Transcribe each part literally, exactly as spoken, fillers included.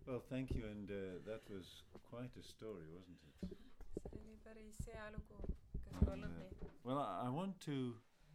Well, thank you, and uh, that was quite a story, wasn't it? See oli päris hea lugu, kas olnud nii? Well, I, I want to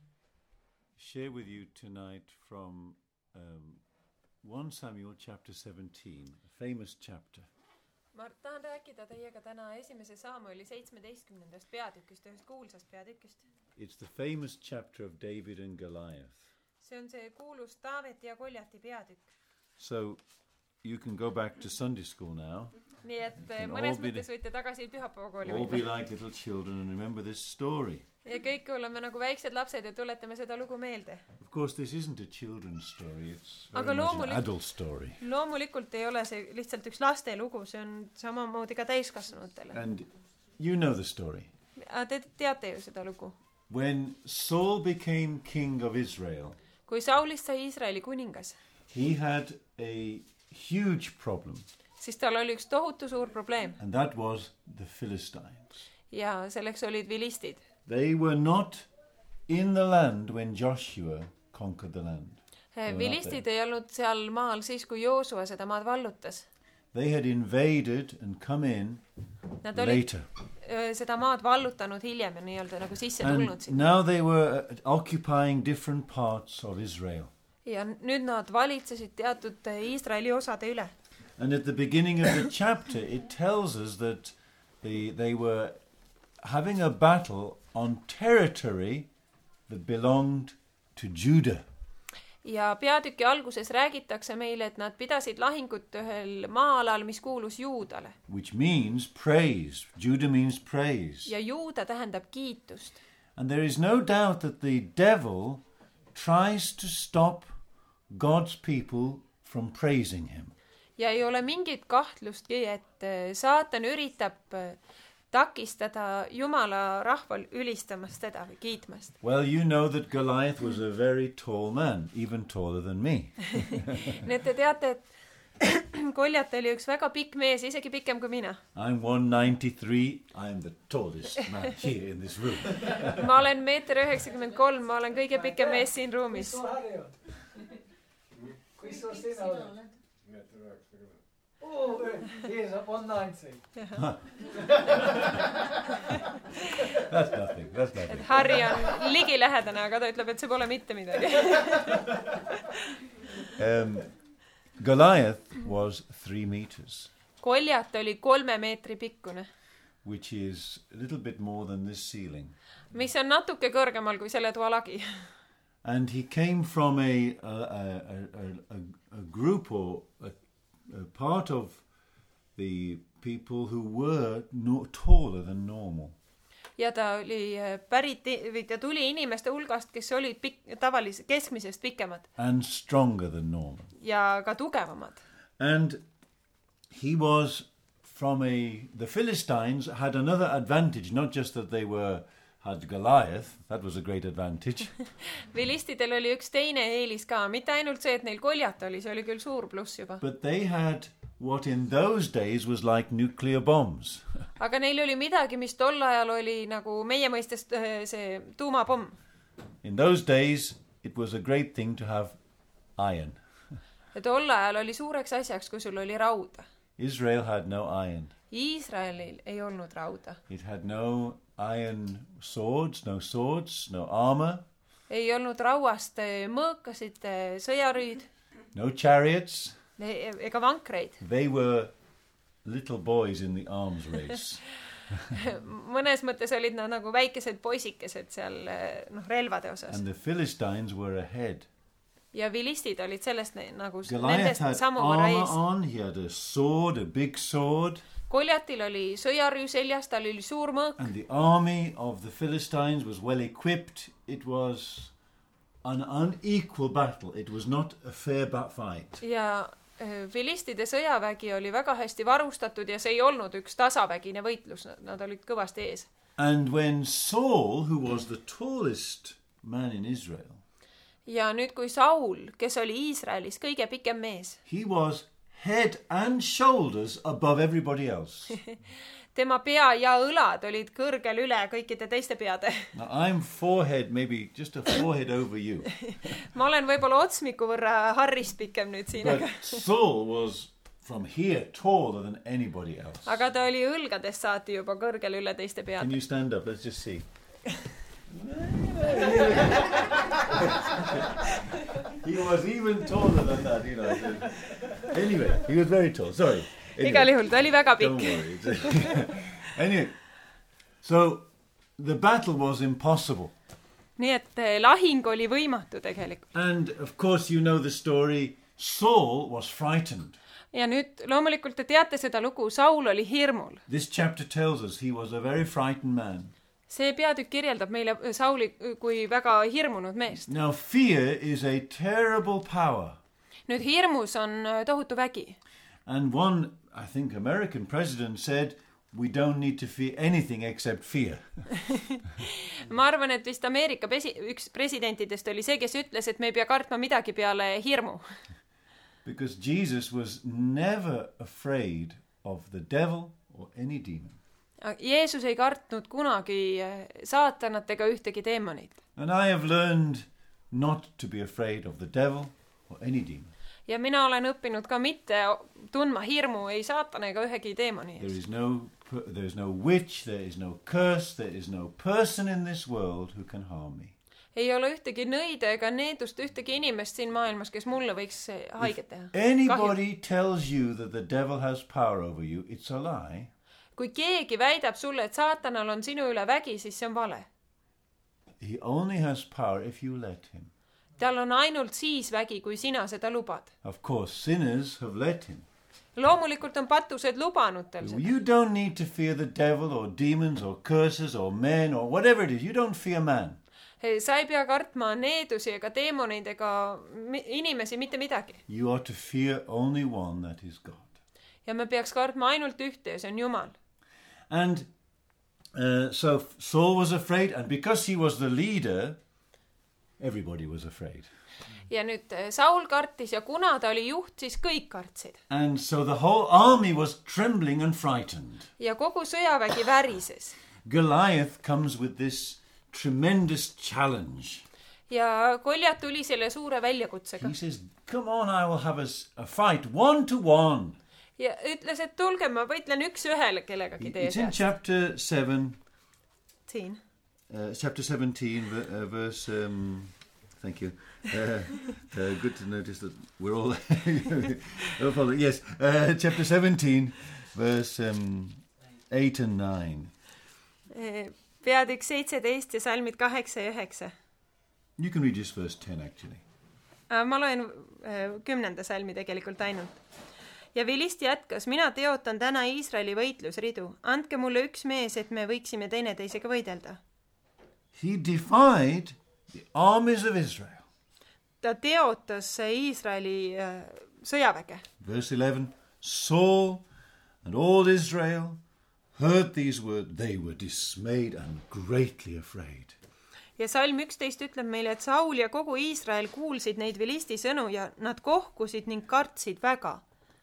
share with you tonight from um, First Samuel chapter seventeen, a famous chapter. Ma tahan rääkida teiega täna esimese Saamueli seitsmeteistkümnendast peatükist, ühest kuulsast peatükist. It's the famous chapter of David and Goliath. See on see kuulus Taaveti ja Goljati peatükk. So you can go back to Sunday school now. Nii et mõnes mõttes võite tagasi pühapäevakooli all be like little children and remember this story. Ja kõik oleme nagu väiksed lapsed ja tuletame seda lugu meelde. Of course, this isn't a children's story, it's very Aga much an adult story. Loomulikult ei ole see lihtsalt üks laste lugu, see on samamoodi ka täiskasvanutele. And you know the story. Te teate ju seda lugu. When Saul became king of Israel, kui Saulist sai Iisraeli kuningas, he had a huge problem. Siis tal oli üks tohutu suur probleem. And that was the Philistines. Ja selleks olid vilistid. They were not in the land when Joshua conquered the land. Vilistid ei olnud seal maal siis, kui Joosua seda maad vallutas. They had invaded and come in Nad later. Olid seda maad vallutanud hiljem ja nii-öelda nagu sisse tulnud sinna. And now they were occupying different parts of Israel. Ja nüüd nad valitsesid teatud Iisraeli osade üle. And at the beginning of the chapter it tells us that they, they were having a battle on territory that belonged to Judah. Ja peatüki alguses räägitakse meile, et nad pidasid lahingut ühel maa-alal, mis kuulus Juudale. Which means praise. Judah means praise. Ja Juuda tähendab kiitust. And there is no doubt that the devil tries to stop God's people from praising him. Ja ei ole mingit kahtlustki, et saatan üritab takistada Jumala rahval ülistamast teda või kiitmast. Well, you know that Goliath was a very tall man, even taller than me. Nii et te teate, et Goljat oli üks väga pikk mees, isegi pikem kui mina. I'm one ninety-three, I'm the tallest man here in this room. Ma olen meeter üheksakümmend kolm, ma olen kõige pikem mees siin ruumis. Kui suur sina oled? Oh, he is one ninety. That's nothing, that's nothing. Et Harri on ligilähedane, aga ta ütleb, et see pole mitte midagi. um, Goliath was three meters. Goljat oli kolme meetri pikkune. Which is a little bit more than this ceiling. Mis on natuke kõrgemal kui selle toa lagi. And he came from a, a, a, a, a group or a A part of the people who were no, taller than normal. Ja ta oli pärit või ta tuli inimeste hulgast, kes olid pik, tavalis, keskmisest pikemad. And stronger than normal. Ja ka tugevamad. And he was from a the Philistines had another advantage, not just that they were had Goliath, that was a great advantage. Vilistidel oli üks teine eelis ka, mitte ainult see, et neil Goljat oli, see oli küll suur pluss juba. But they had what in those days was like nuclear bombs. Aga neil oli midagi, mis tol ajal oli nagu meie mõistest see tuumapomm. In those days it was a great thing to have iron. Ja tol ajal oli suureks asjaks, kui sul oli rauda. Israel had no iron. Iisraelil ei olnud rauda. It had no iron swords, no swords, no armor. Ei olnud rauast mõõkasid, sõjarüüd. No chariots. Ega vankreid. They were little boys in the arms race. Mõnes mõttes olid nad nagu väikesed poisikesed seal noh, relvade osas. And the Philistines were ahead. Ja vilistid olid sellest nagu Goliath nendest sammu võrra ees. On. He had a sword, a big sword. Goljatil oli sõjarüü seljas, tal oli suur mõõk. And the army of the Philistines was well equipped. It was an unequal battle. It was not a fair fight. Ja vilistide sõjavägi oli väga hästi varustatud ja see ei olnud üks tasavägine võitlus. Nad olid kõvasti ees. And when Saul, who was the tallest man in Israel, ja nüüd kui Saul, kes oli Iisraelis kõige pikem mees, he was head and shoulders above everybody else. Tema pea ja õlad olid kõrgel üle kõikide teiste peade. Now I'm forehead, maybe just a forehead over you. Ma olen võib-olla otsmiku võrra Harrist pikem nüüd siin. But Saul was from here taller than anybody else. aga ta oli õlgadest saati juba kõrgel üle teiste Can pead. you stand up? Let's just see. He was even taller than that, you know. Anyway, he was very tall. Sorry. Anyway, igal juhul ta oli väga don't pikk. worry. Anyway, so the battle was impossible. nii et eh, lahing oli võimatu tegelikult. And of course you know the story. Saul was frightened. ja nüüd loomulikult te teate seda lugu, Saul oli hirmul. This chapter tells us he was a very frightened man. see peatükk kirjeldab meile Sauli kui väga hirmunud meest. Now fear is a terrible power. nüüd hirmus on eh, tohutu vägi. And one, I think, American president said, we don't need to fear anything except fear. ma arvan, et vist Ameerika pesi- üks presidentidest oli see, kes ütles, et me ei pea kartma midagi peale hirmu. Because Jesus was never afraid of the devil or any demon. Jeesus ei kartnud kunagi eh, saatanat ega ühtegi teemonit. And I have learned not to be afraid of the devil or any demon. ja mina olen õppinud ka mitte tundma hirmu ei saatana ega ühegi teemoni There ees. is no, there is no witch, there is no curse, there is no person in this world who can harm me. ei ole ühtegi nõide ega needust ühtegi inimest siin maailmas, kes mulle võiks eh, haiget teha. Anybody tells you that the devil has power over you, it's a lie. kui keegi väidab sulle, et saatanal on sinu üle vägi, siis see on vale. He only has power if you let him. tal on ainult siis vägi, kui sina seda lubad. Of course, sinners have let him. loomulikult on patused lubanud tal seda. You don't need to fear the devil or demons or curses or men or whatever it is. You don't fear man. sa ei pea kartma needusi ega teemoneid ega mi- inimesi, mitte midagi. You are to fear only one, that is God. ja me peaks kartma ainult ühte ja see on Jumal. And uh, so Saul was afraid, and because he was the leader, everybody was afraid. ja nüüd eh, Saul kartis ja kuna ta oli juht, siis kõik kartsid. And so the whole army was trembling and frightened. ja kogu sõjavägi värises. Goliath comes with this tremendous challenge. ja Koljat tuli selle suure väljakutsega. He says, come on, I will have a, s- a fight one to one. ja ütles, et tulge, ma võitlen üks-ühele kellegagi teie It's in seast. chapter seven, siin. uh, chapter seventeen, v- uh, verse, um, thank you. Uh, uh, good to notice that we're all, oh, follow- yes, uh, chapter seventeen, verse um, eight and nine. Eh, peatükk seitseteist ja salmid kaheksa ja üheksa. You can read just verse ten, actually. ma loen eh, kümnenda salmi tegelikult ainult. ja Vilist jätkas, mina teotan täna Iisraeli võitlusridu. andke mulle üks mees, et me võiksime teineteisega võidelda. He defied the armies of Israel. ta teotas Iisraeli eh, sõjaväge. Verse eleven, Saul and all Israel heard these words. They were dismayed and greatly afraid. ja salm üksteist ütleb meile, et Saul ja kogu Iisrael kuulsid neid Vilisti sõnu ja nad kohkusid ning kartsid väga.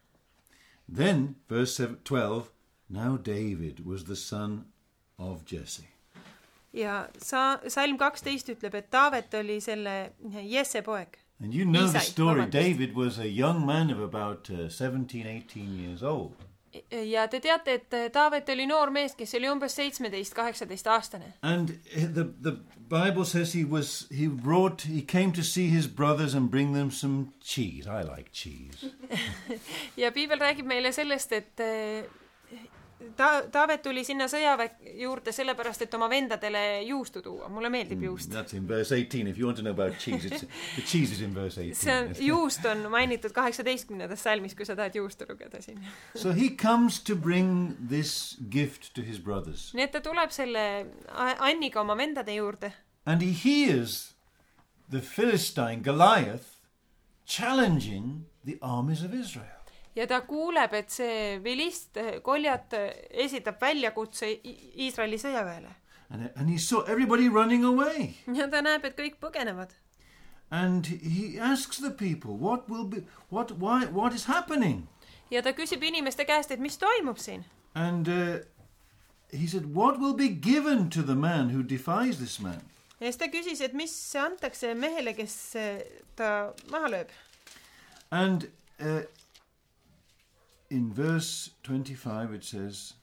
Then, verse twelve, now David was the son of Jesse. ja sa, salm kaksteist ütleb, et Taavet oli selle Jesse poeg. And you know the Isai, story. vabandust. David was a young man of about uh, seventeen, eighteen years old. ja te teate, et Taavet oli noor mees, kes oli umbes seitsmeteist, kaheksateist aastane. And the, the Bible says he was, he brought, he came to see his brothers and bring them some cheese. I like cheese. ja piibel räägib meile sellest, et eh, ta, Taavet tuli sinna sõjaväe juurde sellepärast, et oma vendadele juustu tuua. mulle meeldib juust. That's in verse eighteen. If you want to know about cheese, it's, the cheese is in verse eighteen. see on, juust on mainitud kaheksateistkümnendas salmis, kui sa tahad juustu lugeda siin. So he comes to bring this gift to his brothers. nii et ta tuleb selle A- Anniga oma vendade juurde. And he hears the Philistine Goliath challenging the armies of Israel. ja ta kuuleb, et see Vilist Koljat esitab väljakutse I- Iisraeli sõjaväele. And, and he saw everybody running away. ja ta näeb, et kõik põgenevad. And he asks the people, what will be, what, why, what is happening? ja ta küsib inimeste käest, et mis toimub siin. And uh, he said, what will be given to the man who defies this man? ja siis ta küsis, et mis antakse mehele, kes eh, ta maha lööb. And uh, in verse twenty-five it says,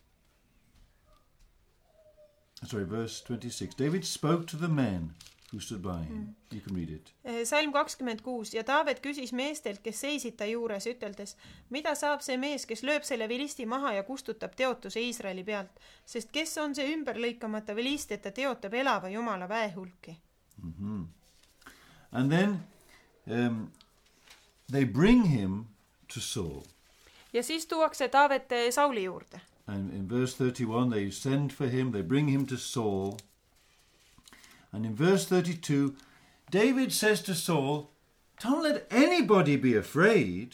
sorry, verse twenty-six, David spoke to the men who stood by him. Mm. You can read it. Salm kakskümmend kuus. Ja Taavet küsis meestelt, kes seisid ta juures, üteldes, mida saab see mees, kes lööb selle vilisti maha ja kustutab teotuse Iisraeli pealt? Sest kes on see ümberlõikamata vilist, et ta teotab elava Jumala väehulki? Mm-hmm. And then um, they bring him to Saul. Ja siis tuuakse Taavet Sauli juurde. And in verse thirty-one they send for him, they bring him to Saul. And in verse thirty-two, David says to Saul, don't let anybody be afraid.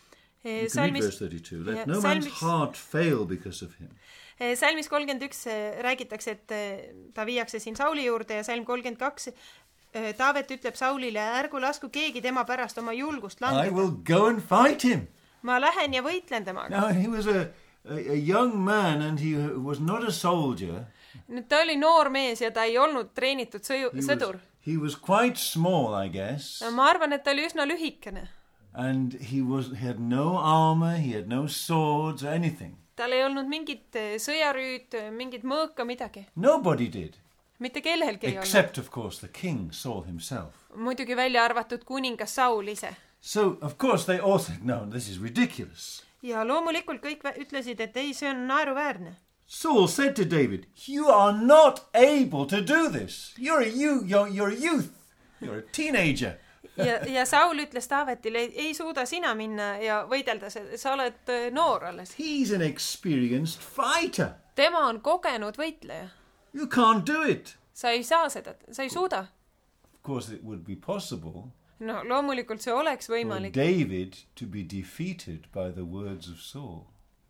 You can read verse thirty-two. Let no man's heart fail because of him. Salmis kolmkümmend üks räägitakse, et ta viiakse siin Sauli juurde ja salm kolmkümmend kaks Taavet ütleb Saulile, ärgu lasku keegi tema pärast oma julgust langeda. I will go and fight him. Ma lähen ja võitlen temaga. Now, he was a, a, a young man and he was not a soldier. Nüüd ta oli noor mees ja ta ei olnud treenitud sõju, he sõdur. Was, he was quite small, I guess. Ma arvan, et ta oli üsna lühikene. And he, was, he had no armor, he had no swords or anything. Tal ei olnud mingit sõjarüüd, mingit mõõka, midagi. Nobody did. Mitte kellelgi ei olnud. Except, of course, the king, Saul himself. Muidugi välja arvatud kuningas Saul ise. So, of course, they all said, no, this is ridiculous. Ja loomulikult kõik ütlesid, et ei, see on naeruväärne. Saul said to David, you are not able to do this. You're a, you, you're, you're a youth. You're a teenager. ja, ja Saul ütles Taavetile, ei suuda sina minna ja võidelda, sa oled noor alles. He's an experienced fighter. Tema on kogenud võitleja. You can't do it. Sa ei saa seda, sa ei suuda. Of course it would be possible. No loomulikult see oleks võimalik. For David to be defeated by the words of Saul.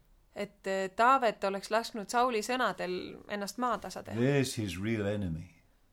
Et Taavet oleks lasknud Sauli sõnadel ennast maatasa teha. There's his real enemy.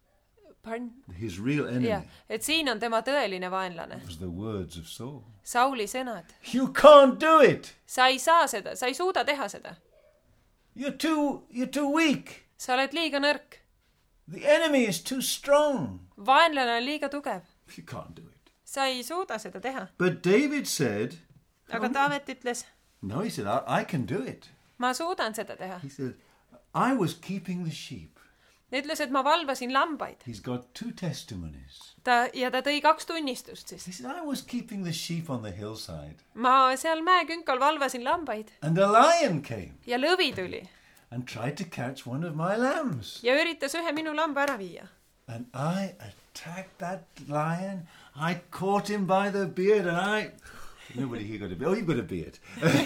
Pardon? His real enemy. Ja, et siin on tema tõeline vaenlane. Was the words of Saul. Sauli sõnad. You can't do it. Sa ei saa seda, sa ei suuda teha seda. You're too, you're too weak. Sa oled liiga nõrk. The enemy is too strong. Vaenlane on liiga tugev. You can't do it. Sa ei suuda seda teha. But David said, aga Taavet ütles, no, he said, I, I can do it. Ma suudan seda teha. He said, I was keeping the sheep. Ta ütles, et ma valvasin lambaid. He's got two testimonies. Ta, ja ta tõi kaks tunnistust siis. He said, I was keeping the sheep on the hillside. Ma seal mäekünkal valvasin lambaid. And a lion came. Ja lõvi tuli. And tried to catch one of my lambs. Ja üritas ühe minu lamba ära viia. And I attacked that lion. I caught him by the beard and I... Nobody here got a beard. Oh, you've got a beard.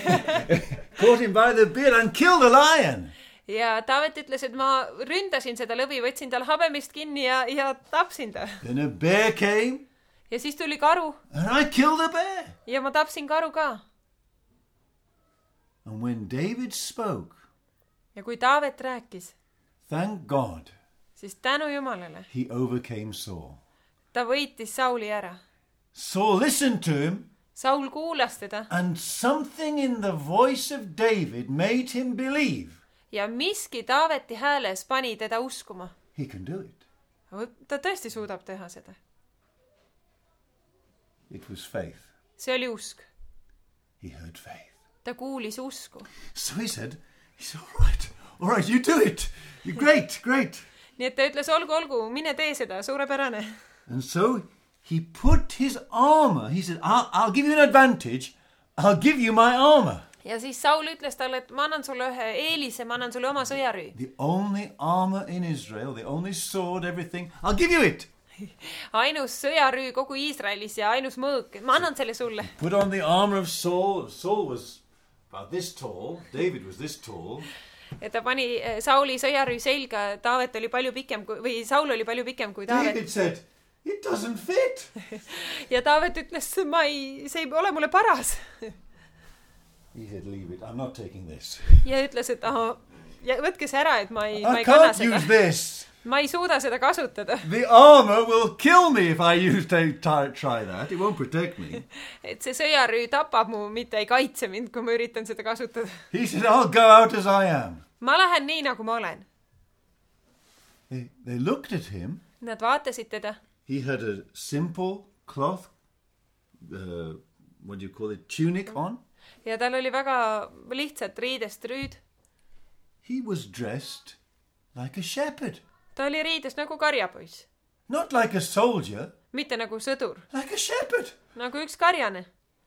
Caught him by the beard and killed the lion. Ja Taavet ütles, et ma ründasin seda lõvi, võtsin tal habemist kinni ja, ja tapsin ta. Then a bear came. Ja siis tuli karu. And I killed a bear. Ja ma tapsin karu ka. And when David spoke, ja kui Taavet rääkis, thank God, siis tänu Jumalale, he overcame Saul. Ta võitis Sauli ära. Saul listened to him. Saul kuulas teda. And something in the voice of David made him believe. Ja miski Taaveti hääles pani teda uskuma. He can do it. Ta tõesti suudab teha seda. It was faith. See oli usk. He heard faith. Ta kuulis usku. So he said, he said, all right, all right, you do it. You're great, great. Nii et ta ütles, olgu, olgu, mine tee seda, suurepärane. And so he put his armor. He said, I'll, I'll give you an advantage. I'll give you my armor. Ja siis Saul ütles talle, et ma annan sulle ühe eelise, ma annan sulle oma sõjarüü. The only armor in Israel, the only sword, everything. I'll give you it. Ainus sõjarüü kogu Iisraelis ja ainus mõõk. Ma annan selle sulle. Put on the armor of Saul. Saul was about this tall. David was this tall. Ja ta pani Sauli sõjarüü selga. Taavet oli palju pikem kui, või Saul oli palju pikem kui Taavet. David said, it doesn't fit. Ja Taavet ütles, ma ei, see ei ole mulle paras. He said, leave it. I'm not taking this. Ja ütles, et aha, ja võtke see ära, et ma ei, ma I ei kanna can't seda. use this. Ma ei suuda seda kasutada. The armor will kill me if I use to try that. It won't protect me. Et see sõjarüü tapab mu, mitte ei kaitse mind, kui ma üritan seda kasutada. He said, I'll go out as I am. Ma lähen nii, nagu ma olen. They, they looked at him. Nad vaatasid teda. He had a simple cloth, uh, what do you call it, tunic on. ja tal oli väga lihtsalt riidest rüüd. He was dressed like a shepherd. Ta oli riides nagu karjapoiss. Not like a soldier, Mitte nagu sõdur, like a shepherd. nagu üks karjane.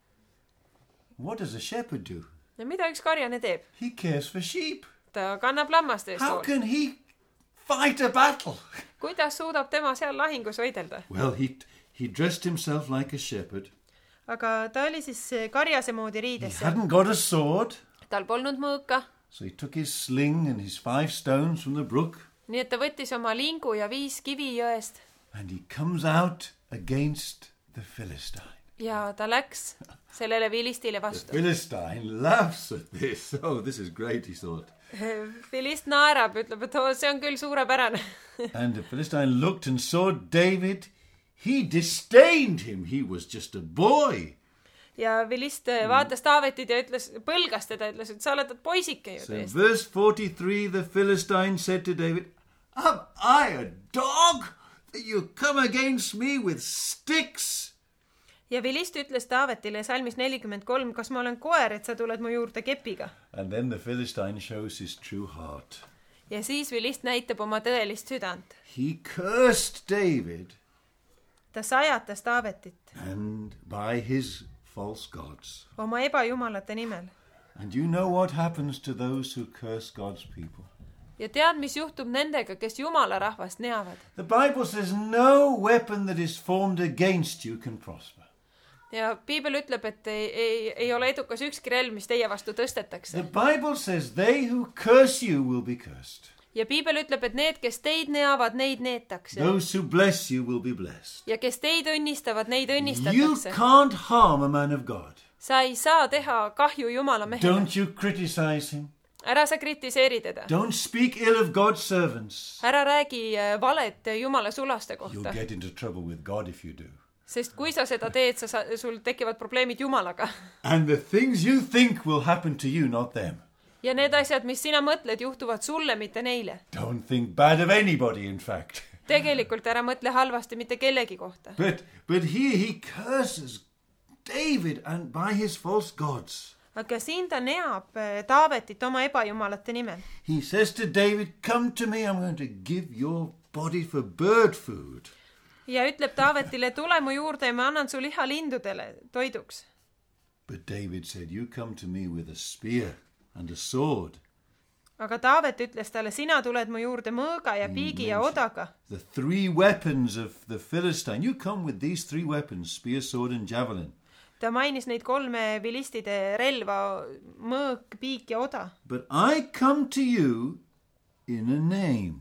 What does a shepherd do? Ja mida üks karjane teeb? He cares for sheep. Ta kannab lammaste eest How hoolt. can he fight a battle? Kuidas suudab tema seal lahingus võidelda? Well, he, he dressed himself like a shepherd. Aga ta oli siis karjase moodi He riides. hadn't got a sword, Tal polnud mõõka, so he took his sling and his five stones from the brook, nii et ta võttis oma lingu ja viis kivi jõest. and he comes out against the Philistine. Ja ta läks sellele vilistile The vastu. Philistine laughs at this. Oh, this is great, he thought. Vilist naerab, ütleb, et oh, see on küll suurepärane. And the Philistine looked and saw David. He disdained him. He was just a boy. Ja Vilist vaatas Taavetit ja ütles, põlgas teda, ütles, et sa oled poisike ju So in tõesti. verse forty-three, the Philistine said to David, Am I a dog that you come against me with sticks? Ja Vilist ütles Taavetile salmis nelikümmend kolm, kas ma olen koer, et sa tuled mu juurde kepiga? And then the Philistine shows his true heart. Ja siis Vilist näitab oma tõelist südant. He cursed David Ta sajatas Taavetit and by his false gods. oma ebajumalate nimel. And you know what happens to those who curse God's people. Ja tead, mis juhtub nendega, kes Jumala rahvast neavad? The Bible says no weapon that is formed against you can prosper. Ja Piibel ütleb, et ei, ei, ei ole edukas ükski relv, mis teie vastu tõstetakse. The Bible says they who curse you will be cursed. Ja Piibel ütleb, et need, kes teid neavad, neid neetakse. Those who bless you will be blessed. Ja kes teid õnnistavad, neid You õnnistatakse. can't harm a man of God. Sa ei saa teha kahju Jumala mehele. Don't you criticize him. Ära sa kritiseeri teda. Don't speak ill of God's servants. Ära räägi valet Jumala sulaste You'll kohta. get into trouble with God if you do. Sest kui sa seda teed, sa, sul tekivad probleemid Jumalaga. And the things you think will happen to you, not them. Ja need asjad, mis sina mõtled, juhtuvad sulle, mitte neile. Don't think bad of anybody, in fact. Tegelikult ära mõtle halvasti mitte kellegi kohta. But, but here he curses David and by his false gods. Aga siin ta neab Taavetit oma ebajumalate nimel. He says to David, come to me, I'm going to give your body for bird food. Ja ütleb Taavetile, tule mu juurde ja ma annan su liha lindudele toiduks. But David said, you come to me with a spear and a sword. Aga Taavet ütles talle, sina tuled mu juurde mõõga ja piigi ja odaga. The three weapons of the Philistine. You come with these three weapons, spear, sword and javelin. Ta mainis neid kolme vilistide relva, mõõk, piik ja oda. But I come to you in a name.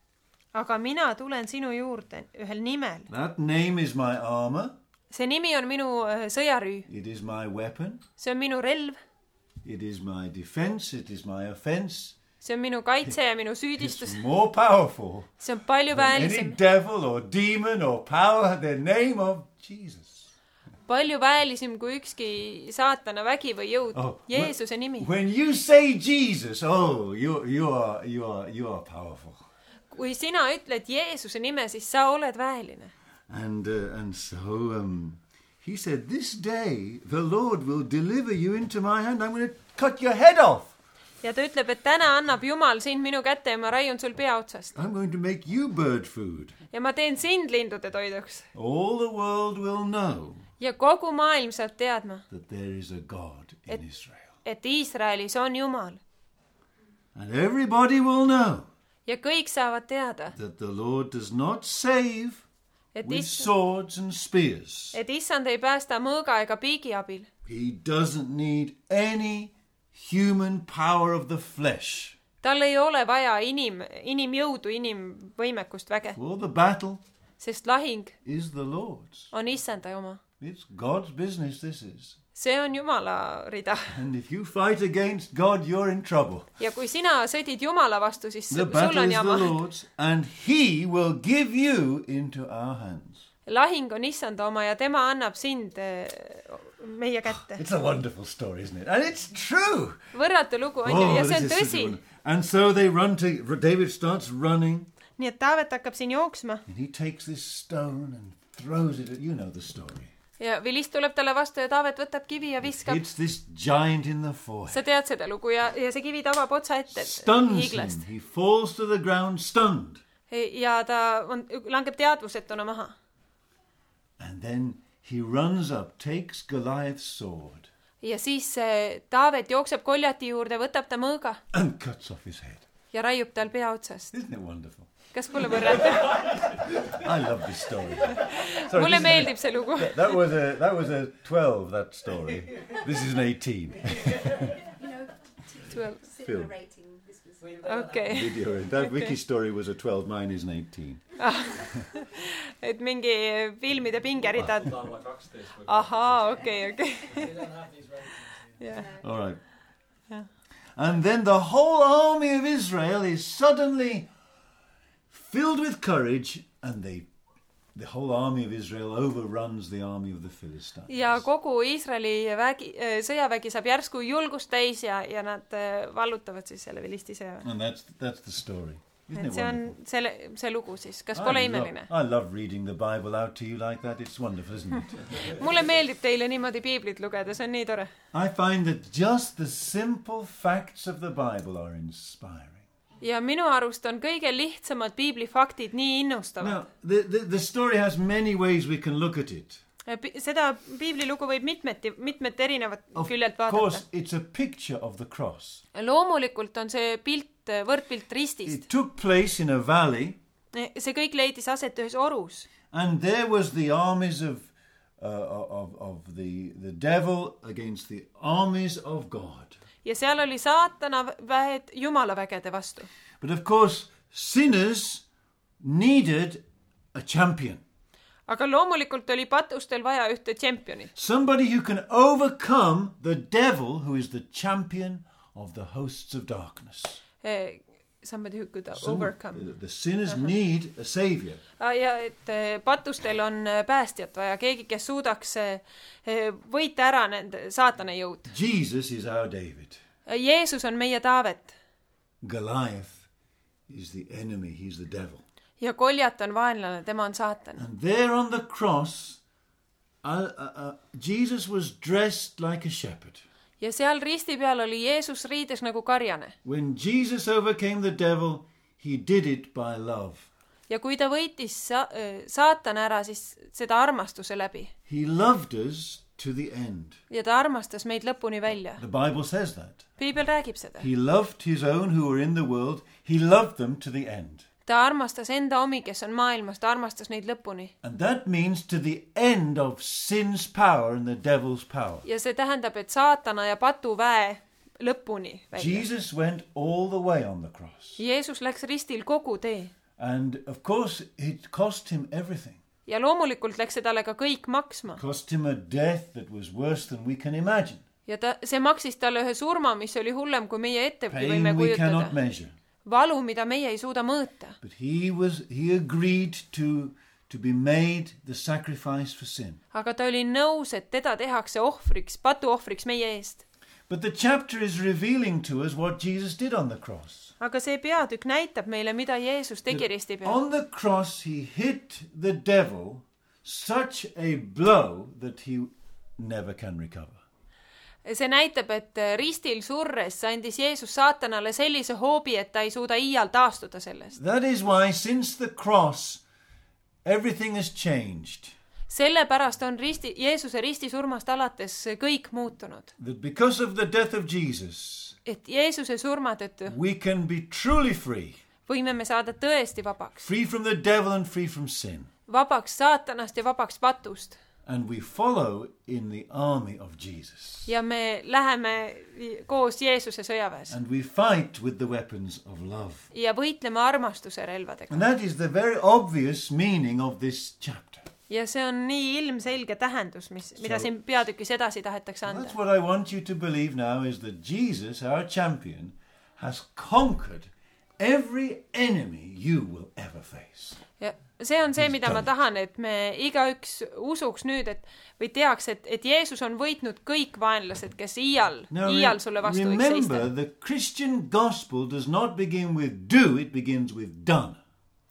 Aga mina tulen sinu juurde ühel nimel. That name is my armor. See nimi on minu sõjarüü. It is my weapon. See on minu relv. It is my defense. It is my offense. See on minu kaitse ja minu It's süüdistus. more powerful See on palju than any väelisem. devil or demon or power. The name of Jesus. Palju väelisem kui ükski saatana vägi või jõud. Oh, Jeesuse nimi. When you say Jesus, oh, you you are you are you are powerful. Kui sina ütled Jeesuse nime, siis sa oled väeline. And uh, and so um, he said, this day the Lord will deliver you into my hand. I'm going to cut your head off. Ja ta ütleb, et täna annab Jumal sind minu kätte ja ma raiun sul pea otsast. I'm going to make you bird food. Ja ma teen sind lindude toiduks. All the world will know Ja kogu maailm saab teadma, that there is a God in Et- Israel. et Iisraelis on Jumal. And everybody will know Ja kõik saavad teada, that the Lord does not save et, with is, swords and spears. et issand ei päästa mõõga ega piigi abil. He doesn't need any human power of the flesh Tal ei ole vaja inim, inimjõudu, inimvõimekust väge, for the battle sest lahing is the Lord's. on issanda oma. It's God's business, this is. See on Jumala rida. And if you fight against God, you're in trouble. Ja kui sina sõdid Jumala vastu, siis The sul battle on is the jama. Lord's, and He will give you into our hands. Lahing on issanda oma ja tema annab sind eh, meie kätte. It's a wonderful story, isn't it? And it's true. Võrratu lugu on ju ja see on this is such a tõsi. wonder- And so they run to, David starts running, Nii et Taavet hakkab siin jooksma and he takes this stone and throws it at, you know the story. ja vilist tuleb talle vastu ja Taavet võtab kivi ja viskab. Hits this giant in the forehead. Sa tead seda lugu ja, ja see kivi tabab otsa ette. Stuns hiiglast. him. He falls to the ground stunned. Ja ta on, langeb teadvusetuna maha. And then he runs up, takes Goliath's sword. Ja siis Taavet jookseb Goljati juurde, võtab ta mõõga. And cuts off his head. Ja raiub tal pea otsast. Isn't it wonderful? Kas pole võrrata? I love this story. Sorry, mulle this meeldib a, see lugu. That was a that was a twelve, that story. This is an eighteen. You know, twelve. similar rating. This was Okay. Video. That Okay. Vicky story was a twelve, mine is an eighteen. Et mingi filmide pingerida. alla kaksteist või Ahaa, okei, okei. They don't have these ratings. Yeah. All right. Yeah. And then the whole army of Israel is suddenly filled with courage, and they, the whole army of Israel overruns the army of the Philistines. Ja kogu Iisraeli vägi, sõjavägi saab järsku julgust täis ja, ja nad vallutavad siis selle vilisti sõjaväe. And that's that's the story. Isn't Et it see on wonderful? selle, see lugu siis. Kas pole I imeline? love, I love reading the Bible out to you like that. It's wonderful, isn't it? Mulle meeldib teile niimoodi piiblit lugeda, see on nii tore. I find that just the simple facts of the Bible are inspiring. Ja minu arust on kõige lihtsamad piiblifaktid nii innustavad. Now, the, the, the story has many ways we can look at it. Seda piiblilugu võib mitmeti, mitmet erinevat Of küljelt course, vaadata. it's a picture of the cross. Loomulikult on see pilt, võrdpilt ristist. It took place in a valley, See kõik leidis aset ühes orus. and there was the armies of uh, of of the the devil against the armies of God. Ja seal oli saatana väed Jumala vägede vastu. But of course, sinners needed a champion. Aga loomulikult oli patustel vaja ühte tšempionit. Somebody who can overcome the devil, who is the champion of the hosts of darkness. Eh, somebody who could Some- overcome. the, the sinners need a savior. Ah, ja et eh, patustel on eh, päästjat vaja, keegi, kes suudaks eh, võita ära nende saatana jõud. Jesus is our David. Jeesus on meie Taavet Goliath is the enemy, he's the devil. ja Goljat on vaenlane, tema on saatan. And there on the cross, uh, uh, uh, Jesus was dressed like a shepherd. Ja seal risti peal oli Jeesus riides nagu karjane. When Jesus overcame the devil, he did it by love. Ja kui ta võitis sa- saatana ära, siis seda armastuse läbi. He loved us to the end. Ja ta armastas meid lõpuni välja. The Bible says that. Piibel räägib seda. He loved his own who were in the world. He loved them to the end. Ta armastas enda omi, kes on maailmas, ta armastas neid lõpuni. And that means to the end of sin's power and the devil's power. Ja see tähendab, et saatana ja patuväe lõpuni välja. Jesus went all the way on the cross. Jeesus läks ristil kogu tee. And of course, it cost him everything. Ja loomulikult läks see talle ka kõik maksma. Cost him a death that was worse than we can imagine. Ja ta, see maksis talle ühe surma, mis oli hullem, kui meie ettegi Pain võime we cannot kujutada. measure. Valu, mida meie ei suuda mõõta. But he was he agreed to to be made the sacrifice for sin. Aga ta oli nõus, et teda tehakse ohvriks, patuohvriks meie eest. But the chapter is revealing to us what Jesus did on the cross. Aga see peatükk näitab meile, mida Jeesus tegi risti peal. On the cross he hit the devil such a blow that he never can recover. See näitab, et ristil surres andis Jeesus saatanale sellise hoobi, et ta ei suuda iial taastuda sellest. That is why since the cross everything has changed. Sellepärast on risti, Jeesuse ristisurmast alates kõik muutunud. That because of the death of Jesus, Et Jeesuse surma tõttu we can be truly free. võime me saada tõesti vabaks. Free from the devil and free from sin. Vabaks saatanast ja vabaks patust. And we follow in the army of Jesus. Ja me läheme koos Jeesuse sõjaväes. And we fight with the weapons of love. Ja võitleme armastuse relvadega. And that is the very obvious meaning of this chapter. Ja see on nii ilmselge tähendus, mis, mida siin peatükis edasi tahetakse anda. That's what I want you to believe now is that Jesus, our champion, has conquered every enemy you will ever face. Ja see on see, mida ma tahan, et me igaüks usuks nüüd, et või teaks, et, et Jeesus on võitnud kõik vaenlased, kes iial, Now, iial sulle vastu võiks remember, seista. the Christian gospel does not begin with do, it begins with done.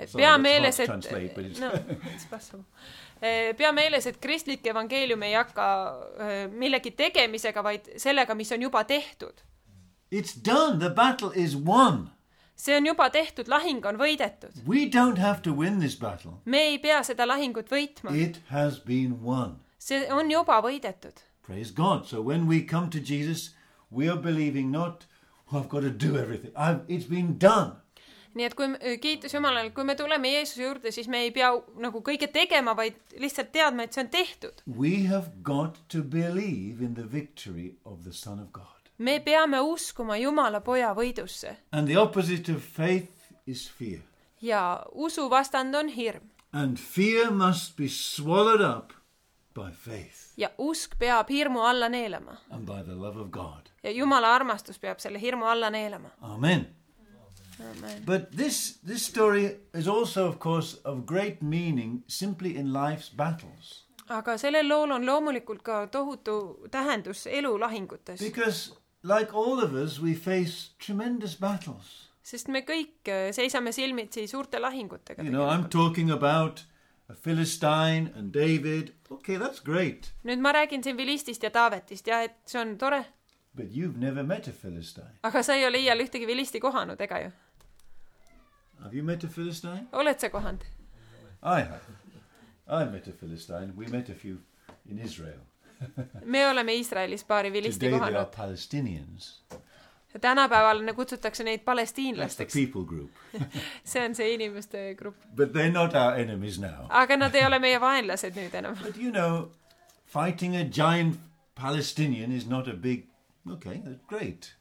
pea meeles, et translate, but it's... no, it's possible. Pea meeles, et kristlik evangeelium ei hakka millegi tegemisega, vaid sellega, mis on juba tehtud. It's done. The battle is won. See on juba tehtud, lahing on võidetud. We don't have to win this battle. Me ei pea seda lahingut võitma. It has been won. See on juba võidetud. Praise God. So when we come to Jesus, we are believing not, oh, I've got to do everything. I've, it's been done. Nii et kui kiitus Jumalale, kui me tuleme Jeesuse juurde, siis me ei pea nagu kõige tegema, vaid lihtsalt teadma, et see on tehtud. We have got to believe in the victory of the Son of God. Me peame uskuma Jumala poja võidusse. And the opposite of faith is fear. Ja usu vastand on hirm. And fear must be swallowed up by faith. Ja usk peab hirmu alla neelama. And by the love of God. Ja Jumala armastus peab selle hirmu alla neelama. Amen. Amen. But this, this story is also, of course, of great meaning simply in life's battles. Aga sellel lool on loomulikult ka tohutu tähendus elu lahingutes. Because like all of us, we face tremendous battles. Sest me kõik seisame silmitsi suurte lahingutega. You know, I'm talking about a Philistine and David. Okay, that's great. Nüüd ma räägin siin Vilistist ja Taavetist ja et see on tore. But you've never met a Philistine. Aga sa ei ole iial ühtegi Vilisti kohanud, ega ju? Have you met a Philistine? Oled sa kohanud? I have. I met a Philistine. We met a few in Israel. Me oleme Iisraelis paari Vilisti Today they are kohanud. Palestinians. Tänapäeval kutsutakse neid That's the palestiinlasteks. people group. See on see inimeste grupp. But they're not our enemies now. Aga nad ei ole meie vaenlased nüüd enam. But you know, fighting a giant Palestinian is not a big... Okay, that's great.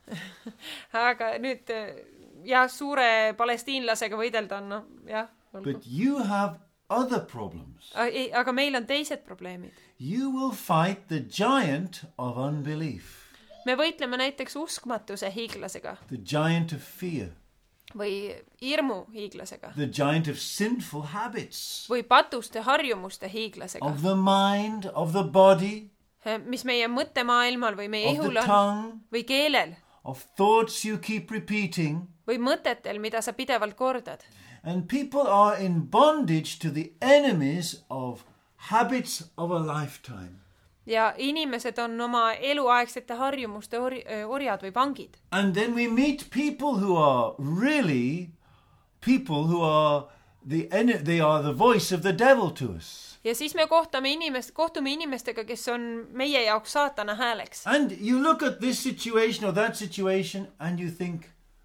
Aga nüüd jah, suure palestiinlasega võidelda on, no, jah. But you have other problems. Aga meil on teised probleemid. You will fight the giant of unbelief. Me võitleme näiteks uskmatuse hiiglasega. The giant of fear. Või hirmu hiiglasega. The giant of sinful habits. Või patuste harjumuste hiiglasega. Of the mind, of the body. Mis meie mõttemaailmal või meie ihul on. Tongue, või keelel. Of thoughts you keep repeating. Või mõtetel, mida sa pidevalt kordad. And people are in bondage to the enemies of habits of a lifetime. Ja inimesed on oma eluaegsete harjumuste or- orjad või vangid. And then we meet people who are really people who are the en- they are the voice of the devil to us. Ja siis me kohtame inimest, kohtume inimestega, kes on meie jaoks saatana hääleks. And you look at this situation or that situation and you think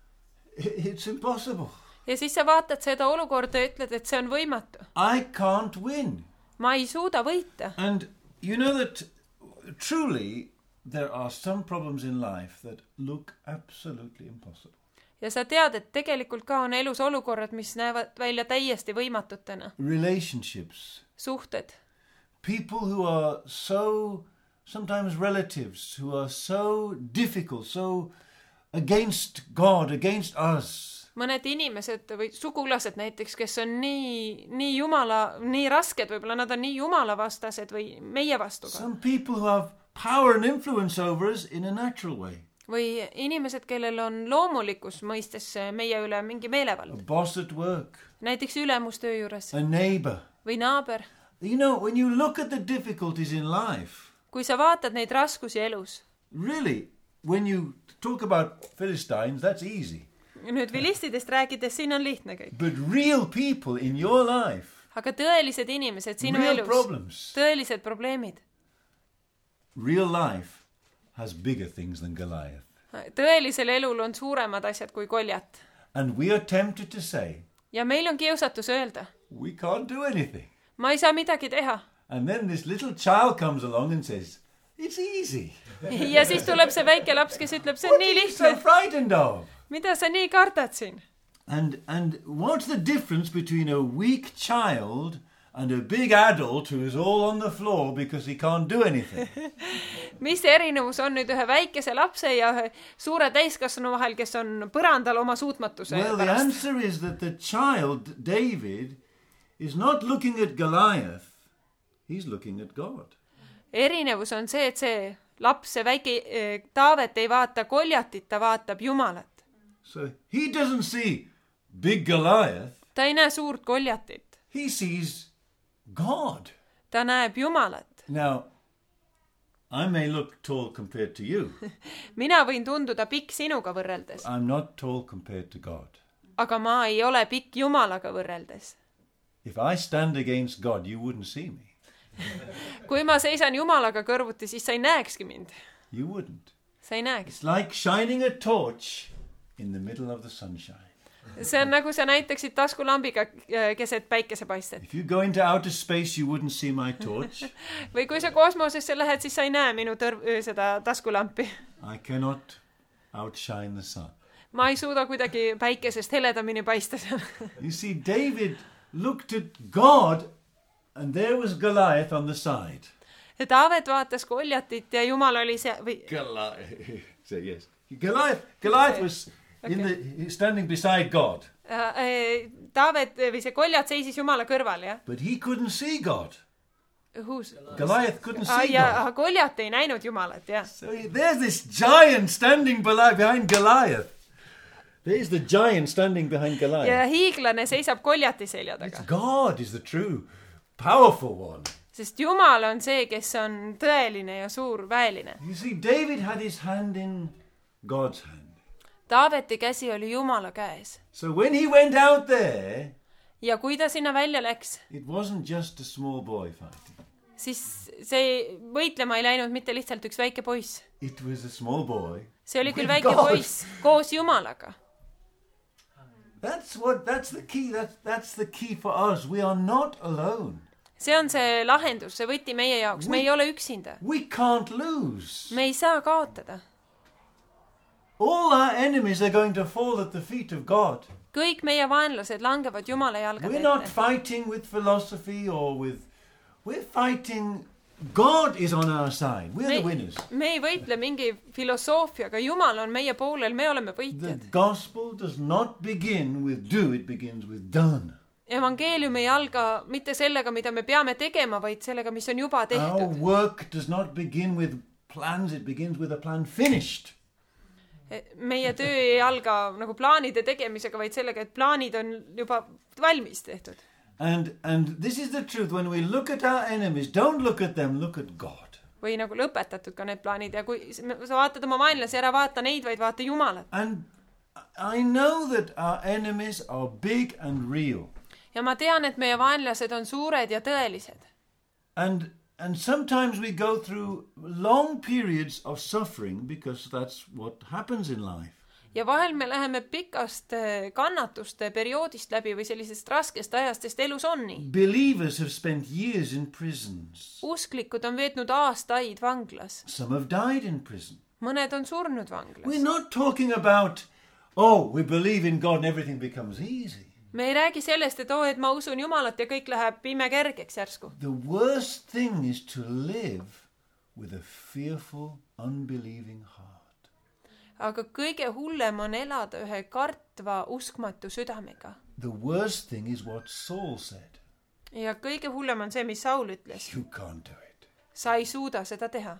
it's impossible. Ja siis sa vaatad seda olukorda ja ütled, et see on võimatu. I can't win. Ma ei suuda võita. And you know that truly there are some problems in life that look absolutely impossible. Ja sa tead, et tegelikult ka on elus olukorrad, mis näevad välja täiesti võimatutena. Relationships. Suhted. People who are so, sometimes relatives, who are so difficult, so against God, against us. Mõned inimesed või sugulased näiteks, kes on nii, nii jumala, nii rasked, võib-olla nad on nii jumala vastased või meie vastu ka. Some people who have power and influence over us in a natural way. Või inimesed, kellel on loomulikus mõistes meie üle mingi meelevald. A boss at work. Näiteks ülemus töö juures. A neighbor. Või naaber. You know, when you look at the difficulties in life. Kui sa vaatad neid raskusi elus. Really, when you talk about Philistines, that's easy. Nüüd vilistidest rääkides, siin on lihtne kõik. But real people in your life. Aga tõelised inimesed sinu real elus. Problems. Tõelised probleemid. Real life has bigger things than Goliath. Tõelisel elul on suuremad asjad kui Goljat. And we are tempted to say. Ja meil on kiusatus öelda. We can't do anything. Ma ei saa midagi teha. And then this little child comes along and says, it's easy. Ja siis tuleb see väike laps, kes ütleb, see on nii lihtne. What are you so frightened of? Mida sa nii kardad siin? And, and what's the difference between a weak child and a big adult who is all on the floor because he can't do anything? Mis erinevus on nüüd ühe väikese lapse ja ühe suure täiskasvanu vahel, kes on põrandal oma suutmatuse well, pärast? The answer is that the child, David, is not looking at Goliath. He's looking at God. Erinevus on see, et see laps, see väike eh, Taavet ei vaata Goljatit, ta vaatab Jumalat. So he doesn't see big Goliath. ta ei näe suurt Goljatit. He sees God. Ta näeb Jumalat. Now, I may look tall compared to you. Mina võin tunduda pikk sinuga võrreldes, I'm not tall compared to God. aga ma ei ole pikk Jumalaga võrreldes. If I stand against God, you wouldn't see me. Kui ma seisan Jumalaga kõrvuti, siis sa ei näekski mind. You wouldn't. Sa ei näeks. It's like shining a torch in the middle of the sunshine. See on nagu sa näitaksid taskulambiga keset päikesepaistet. If you go into outer space, you wouldn't see my torch. Või kui sa kosmosesse lähed, siis sa ei näe minu tõrv, seda taskulampi. I cannot outshine the sun. Ma ei suuda kuidagi päikesest heledamini paista seal. You see, David looked at God and there was Goliath on the side. Taavet vaatas Goljatit ja Jumal oli see... Või... Goliath, so yes. Goliath, Goliath was in the, standing beside God. Taavet või see Goljat seisis Jumala kõrval, jah? But he couldn't see God. Who's? Goliath couldn't ah, see ja, God. Goljat ei näinud Jumalat, jah. So there's this giant standing behind Goliath. There's the giant standing behind Goliath. Ja hiiglane seisab Goljati selja taga. It's God is the true, powerful one. Sest Jumal on see, kes on tõeline ja suur väeline. You see, David had his hand in God's hand. Taaveti käsi oli Jumala käes. So when he went out there, ja kui ta sinna välja läks, it wasn't just a small boy fighting. Siis see võitlema ei läinud mitte lihtsalt üks väike poiss. It was a small boy. See oli küll väike God. Poiss koos Jumalaga. That's what that's the key that's that's the key for us. We are not alone. See on see lahendus, see võti meie jaoks. Me ei ole üksinda. We can't lose. Me ei saa kaotada. All our enemies are going to fall at the feet of God. Kõik meie vaenlased langevad Jumala jalgade ette. We're not fighting with philosophy or with... We're fighting... God is on our side. We're me, the winners. Me ei võitle mingi filosoofiaga. Jumal on meie poolel. Me oleme The võitjad. gospel does not begin with do. It begins with done. Evangeelium ei alga mitte sellega, mida me peame tegema, vaid sellega, mis on juba Our tehtud. work does not begin with plans. It begins with a plan finished. Meie töö ei alga nagu plaanide tegemisega, vaid sellega, et plaanid on juba valmis tehtud. And and this is the truth. When we look at our enemies, don't look at them, look at God. Või nagu lõpetatud ka need plaanid ja kui sa vaatad oma vaenlasi, ära vaata neid, vaid vaata Jumalat. And I know that our enemies are big and real. Ja ma tean, et meie vaenlased on suured ja tõelised. And And sometimes we go through long periods of suffering because that's what happens in life. Ja vahel me läheme pikast kannatuste perioodist läbi või sellisest raskest ajast, sest elus on nii. Believers have spent years in prisons. Usklikud on veetnud aastaid vanglas. Some have died in prison. Mõned on surnud vanglas. We're not talking about, oh, we believe in God and everything becomes easy. Me ei räägi sellest, et oo, et ma usun Jumalat ja kõik läheb pime kergeks järsku. The worst thing is to live with a fearful, unbelieving heart. Aga kõige hullem on elada ühe kartva, uskmatu südamega. The worst thing is what Saul said. Ja kõige hullem on see, mis Saul ütles. You can't do it. Sa ei suuda seda teha.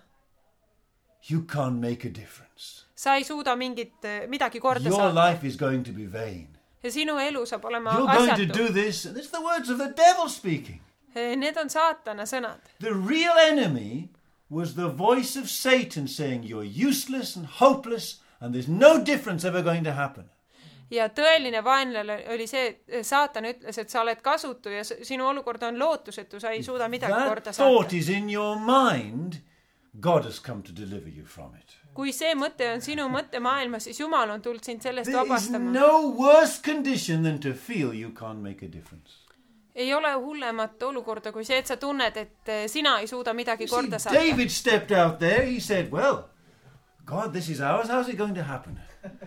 You can't make a difference. Sa ei suuda mingit, midagi korda Your saada. life is going to be vain. Ja sinu elu saab olema You're going to asjatu. do this. And it's the words of the devil speaking. Need on saatana sõnad. The real enemy was the voice of Satan saying you're useless and hopeless and there's no difference ever going to happen. Ja tõeline vaenlane oli see, et saatan ütles, et sa oled kasutu ja sinu olukord on lootusetu, sa ei suuda midagi korda That thought saata. is in your mind. God has come to deliver you from it. Kui see mõte on sinu mõtte maailmas, siis Jumal on tulnud sind sellest There is vabastama. no worse condition than to feel you can't make a difference. Ei ole hullemat olukorda kui see, et sa tunned, et sina ei suuda midagi See, korda saata. David stepped out there. He said, well, God, this is ours. How's it going to happen?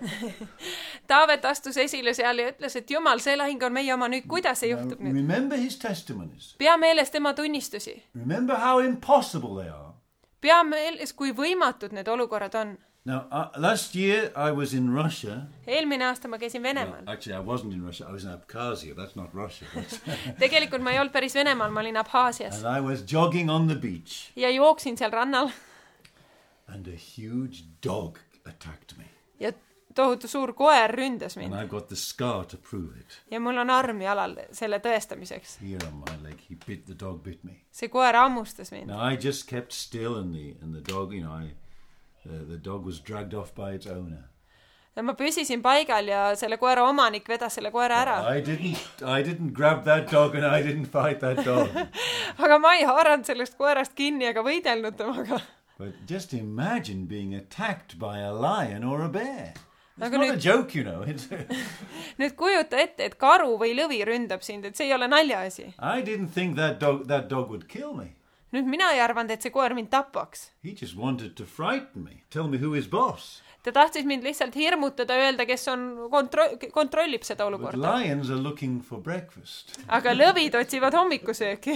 Taavet astus esile seal ja ütles, et Jumal, see lahing on meie oma nüüd. Kuidas see Now, juhtub nüüd? remember his testimonies. Pea meeles tema tunnistusi. Remember how impossible they are. Pea meeles, kui võimatud need olukorrad on. Now, uh, last year I was in Russia. Eelmine aasta ma käisin Well, Venemaal. actually, I wasn't in Russia. I was in Abkhazia. That's not Russia. Tegelikult ma ei olnud päris Venemaal, ma olin Abhaasias. And I was jogging on the beach. Ja jooksin seal rannal. And a huge dog attacked me. Ja tohutu suur koer ründas And mind I've got the scar to prove it. ja mul on arm jalal selle tõestamiseks. Here on my leg, he bit, the dog bit me. See koer hammustas mind. Now I just kept still and the, and the dog, you know, I, uh, the dog was dragged off by its owner. Ja ma püsisin paigal ja selle koera omanik vedas selle koera ära. I didn't, I didn't grab that dog and I didn't fight that dog. Aga ma ei haaranud sellest koerast kinni ega võidelnud temaga. But just imagine being attacked by a lion or a bear. It's Aga not nüüd- a joke, you know. It's Nüüd kujuta ette, et karu või lõvi ründab sind, et see ei ole naljaasi. I didn't think that dog, that dog would kill me. Nüüd mina ei arvanud, et see koer mind tapaks. He just wanted to frighten me, tell me who his boss. Ta tahtis mind lihtsalt hirmutada, öelda, kes on kontro- kontrollib seda But olukorda. lions are looking for breakfast. Aga lõvid otsivad hommikusööki.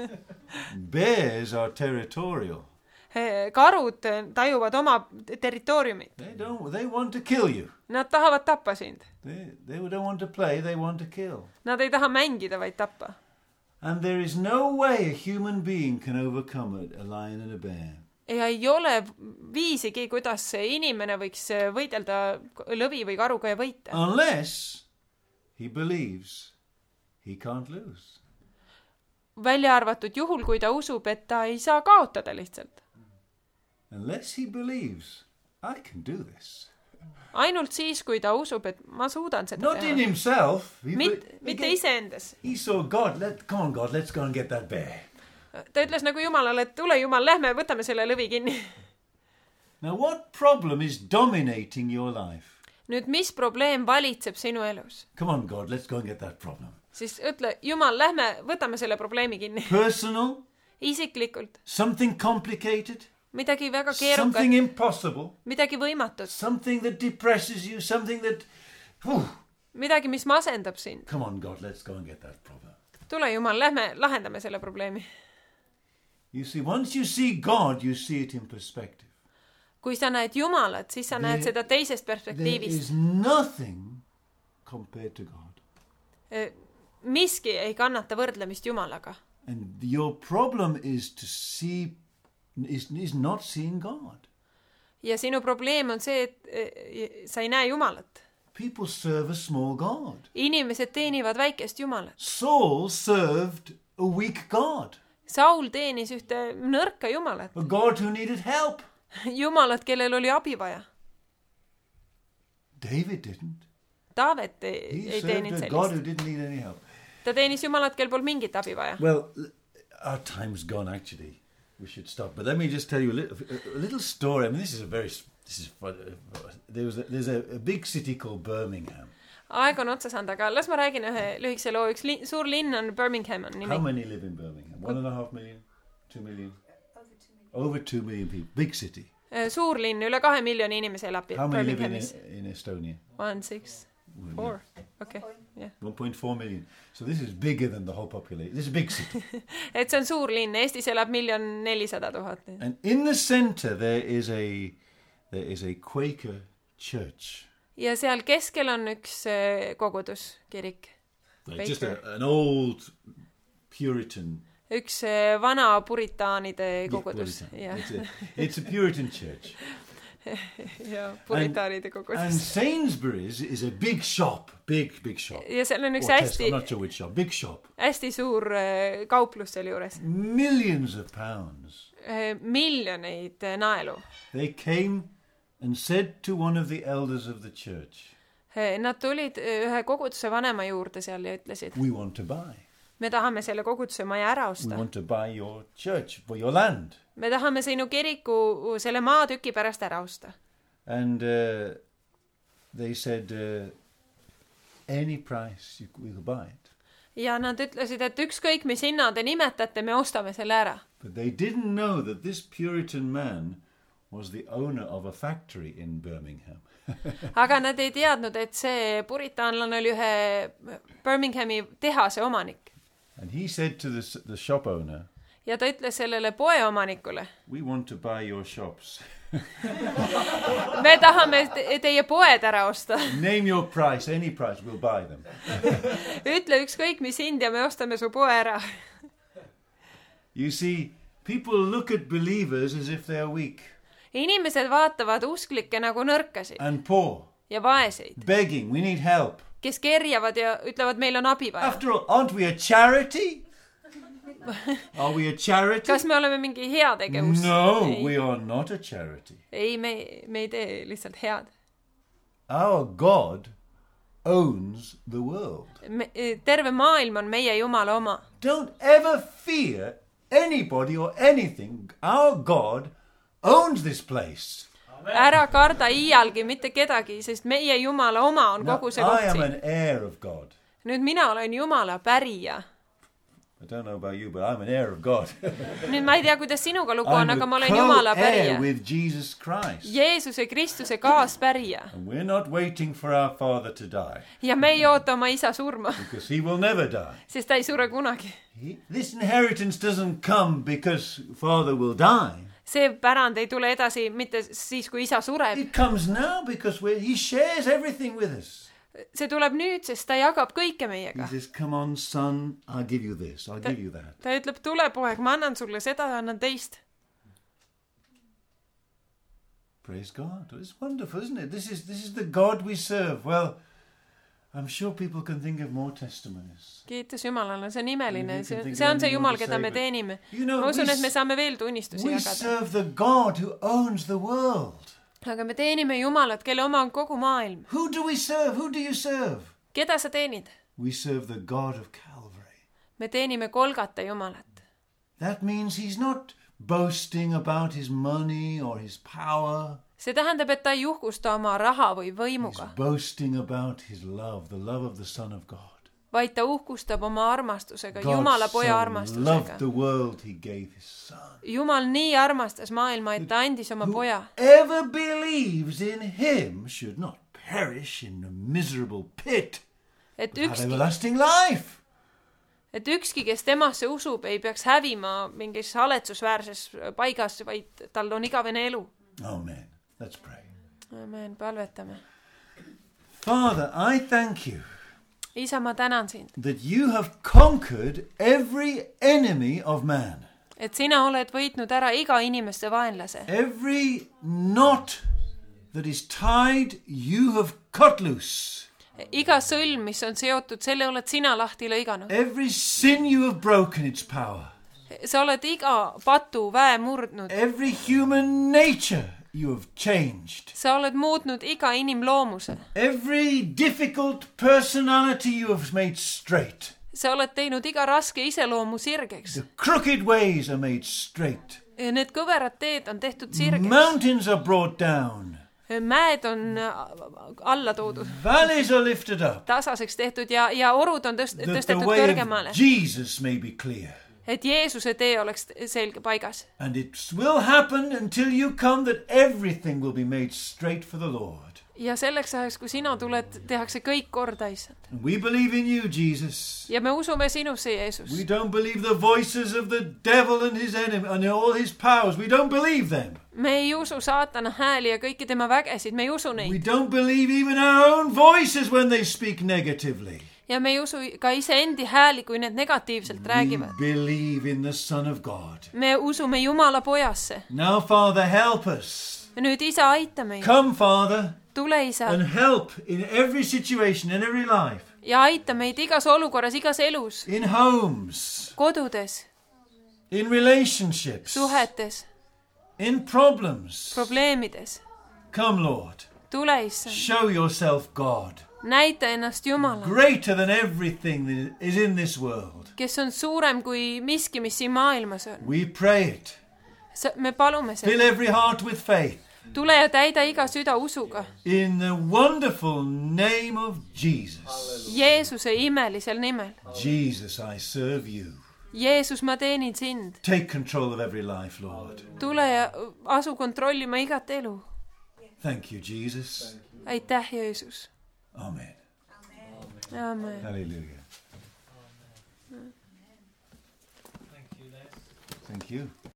Bears are territorial. Karud tajuvad oma territooriumit. They don't. They want to kill you. Nad tahavad tappa sind. They, they don't want to play. They want to kill. Nad ei taha mängida, vaid tappa. And there is no way a human being can overcome a, a lion and a bear. Ja ei ole viisigi, kuidas inimene võiks võidelda lõvi või karuga ja võita. Unless he believes he can't lose. Välja arvatud juhul, kui ta usub, et ta ei saa kaotada lihtsalt. Unless he believes I can do this. Ainult siis, kui ta usub, et ma suudan seda Not in teha. himself. He, Mit, he, mitte iseendas. he saw God. Let, come on, God. Let's go and get that bear. Ta ütles nagu Jumalale, et tule Jumal, lähme, võtame selle lõvi kinni. Now, what problem is dominating your life? Nüüd, mis probleem valitseb sinu elus? Come on, God. Let's go and get that problem. Siis ütle, Jumal, lähme, võtame selle probleemi kinni. Personal, Isiklikult. something complicated, Midagi väga something keerukat. impossible, Midagi võimatut. something that depresses you, something that... Whew. Midagi, mis masendab sind. Come on, God. Let's go and get that problem. Tule Jumal, lähme, lahendame selle probleemi. You see, once you see God, you see it in perspective. Kui sa näed Jumalat, siis sa näed There- seda teisest There perspektiivist. is nothing compared to God. Miski ei kannata võrdlemist Jumalaga. And your problem is to see, is, is not seeing God. Ja sinu probleem on see, et eh, sa ei näe Jumalat. People serve a small God. Inimesed teenivad väikest Jumalat. Saul served a weak God. Saul teenis ühte nõrka Jumalat. A God who needed help. Jumalat, kellel oli abi vaja. David didn't. Taavet ei, He ei served teeninud a God who sellist. didn't need any help. Ta teenis Jumalat, kel polnud mingit abi vaja. Well, our time's gone actually. We should stop. But let me just tell you a little, a little story. I mean, this is a very, this is, there was a, there's a, a big city called Birmingham. Aeg on otsa saanud, aga las ma räägin ühe lühikese loo. Üks li suur linn on Birmingham on How nimi. many live in Birmingham? One and a half million? Two million? Over two million. Over two million people. Big city. Suur linn, üle kahe miljoni inimese elab How many live in, Birminghamis. in Estonia? One, six, four. Okay. Yeah. one point four million. So this is bigger than the whole population. This is a big city. Et see on suur linn. Eestis elab miljon nelisada tuhat. And in the center there is a there is a Quaker church. Ja seal keskel on üks eh, kogudus, kirik. Like just a, Quaker. an old Puritan. Üks eh, vana puritaanide yeah, kogudus. Puritan. Ja, It's, a, it's a Puritan church. ja puritaanide And kogudus. Sainsbury's is a big shop. Big, big shop. Ja seal on Or üks Tesco, hästi, I'm not sure which shop. Big shop. hästi suur eh, kauplus seal juures. Millions of pounds. Eh, Miljoneid eh, naelu. They came and said to one of the elders of the church, Eh, Nad tulid eh, ühe koguduse vanema juurde seal ja ütlesid, we want to buy. me tahame selle koguduse maja ära We osta. want to buy your church for your land. Me tahame sinu kiriku selle maatüki pärast ära osta. And uh, they said, uh, any price, you, we will buy it. Ja nad ütlesid, et ükskõik mis hinna te nimetate, me ostame selle ära. But they didn't know that this Puritan man was the owner of a factory in Birmingham. Aga nad ei teadnud, et see puritaanlane oli ühe Birminghami tehase omanik. And he said to the, s- the shop owner, Ja ta ütles sellele poeomanikule, we want to buy your shops. me tahame te teie poed ära osta. Name your price, any price, we'll buy them. Ütle ükskõik mis hind ja me ostame su poe ära. You see, people look at believers as if they are weak Inimesed vaatavad usklikke nagu nõrkasid and poor. ja vaeseid, begging, we need help. kes kerjavad ja ütlevad, meil on abi vaja. After all, aren't we a charity? Are we a charity? Kas me oleme mingi heategevus? No, ei. we are not a charity. Ei, me, me ei tee lihtsalt head. Our God owns the world. Me, terve maailm on meie Jumala oma. Don't ever fear anybody or anything. Our God owns this place. Ära karda iialgi mitte kedagi, sest meie Jumala oma on Now, kogu see I koht am siin. an heir of God. Nüüd mina olen Jumala pärija. I don't know about you, but I'm an heir of God. Nüüd ma ei tea, kuidas sinuga lugu on, I'm aga ma a olen Jumala co-heir pärija. with Jesus Christ. Jeesuse Kristuse kaaspärija. And we're not waiting for our Father to die, Ja me ei oota oma isa surma, because he will never die. sest ta ei sure kunagi. He, this inheritance doesn't come because Father will die. See pärand ei tule edasi mitte siis, kui isa sureb. It comes now because we're, he shares everything with us. See tuleb nüüd, sest ta jagab kõike He meiega. says, come on, son, I'll give you this, I'll Ta, give you that. ta ütleb, tule poeg, ma annan sulle seda ja annan teist. Praise God. It's wonderful, isn't it? This is, this is the God we serve. Well, I'm sure people can think of more testimonies. Kiitus Jumalale, see on imeline. You See, can think see of on see any Jumal, more to keda say, me but- teenime. You know, Ma usun, we et me s- saame veel tunnistusi We jagada. serve the God who owns the world. Aga me teenime Jumalat, kelle oma on kogu maailm. Who do we serve? Who do you serve? Keda sa teenid? We serve the God of Calvary. Me teenime Kolgata Jumalat. That means he's not boasting about his money or his power. See tähendab, et ta ei juhkusta oma raha või He's võimuga, boasting about his love, the love of the Son of God. vaid ta uhkustab oma armastusega, God Jumala so poja loved armastusega. the world, he gave his Son. Jumal nii armastas maailma, et ta andis oma poja. Whoever believes in him should not perish in a miserable pit, Et but have ükski, everlasting life. et ükski, kes temasse usub, ei peaks hävima mingis haletsusväärses paigas, vaid tal on igavene elu. Amen. Let's pray. Amen, palvetame. Father, I thank you Isa, ma tänan sind, that you have conquered every enemy of man. et sina oled võitnud ära iga inimeste vaenlase. Every knot that is tied, you have cut loose. Iga sõlm, mis on seotud, selle oled sina lahti lõiganud. Every sin you have broken its power. Sa oled iga patu väe murdnud. Every human nature you have changed. Sa oled muutnud iga inimloomuse. Every difficult personality you have made straight. Sa oled teinud iga raske iseloomu sirgeks. The crooked ways are made straight. Need kõverad teed on tehtud sirgeks. Mountains are brought down. Mäed on alla toodud, Valleys are lifted up. tasaseks tehtud ja, ja orud on tõst, That the tõstetud way kõrgemale. of Jesus may be clear. Et Jeesuse tee oleks selge paigas. And it will happen until you come that everything will be made straight for the Lord. Ja selleks ajaks, kui sina tuled, tehakse kõik korda, issand. And we believe in you, Jesus. Ja me usume sinusse, Jeesus. We don't believe the voices of the devil and his enemy and all his powers. We don't believe them. Me ei usu saatana hääli ja kõiki tema vägesid, me ei usu We neid. don't believe even our own voices when they speak negatively. Ja me ei usu ka iseendi hääli, kui need negatiivselt We räägivad. believe in the Son of God. Me usume Jumala pojasse. Now, Father, help us. Nüüd isa, aita meid. Come, Father, Tule isa and help in every situation, in every life, ja aita meid igas olukorras, igas elus, in homes, kodudes, in relationships, suhetes, in problems. probleemides. Come, Lord, Tule issand, show yourself God, näita ennast Jumala, greater than everything that is in this world. kes on suurem kui miski, mis siin maailmas on. We pray it. Me palume Fill seda. every heart with faith. Tule ja täida iga süda usuga. In the wonderful name of Jesus. Jeesuse imelisel nimel. Jesus, I serve you. Jeesus, ma teenin sind. Take control of every life, Lord. Tule ja asu kontrollima igat elu. Thank you, Jesus. Aitäh, Jeesus. Amen. Amen. Hallelujah. Thank you, Les. Thank you.